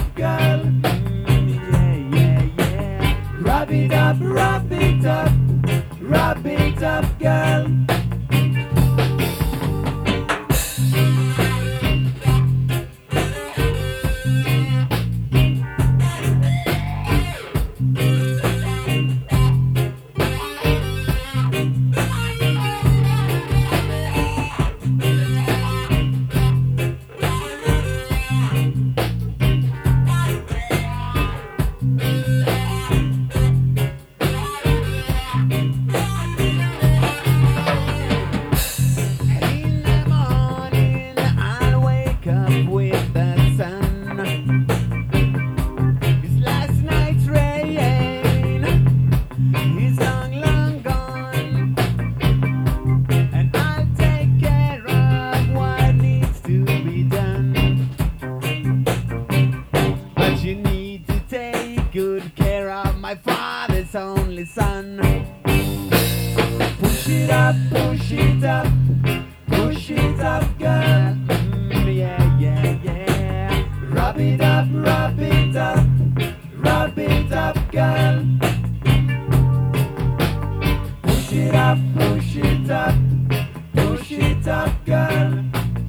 up, girl. Yeah, yeah, yeah. Wrap it up, wrap it up, wrap it up, girl. Good care of my father's only son. Push it up, push it up, push it up, girl. Yeah, yeah, yeah. Rub it up, rub it up, rub it up, girl. Push it up, push it up, push it up, girl.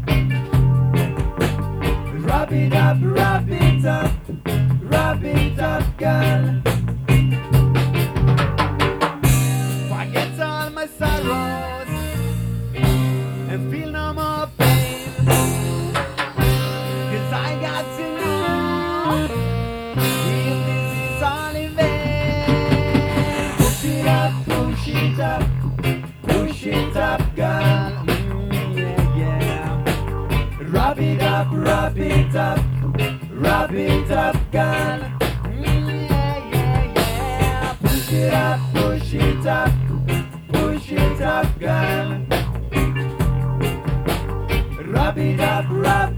Rub it up, rub it up, rub it up, girl. Forget all my sorrows and feel no more pain, 'cause I got to know if this is all in vain. Push it up, push it up, push it up, girl. Yeah, yeah. Rub it up, rub it up, rub it up, girl. Yeah, yeah, yeah. Push it up, push it up, push it up, girl. Rub it up, rub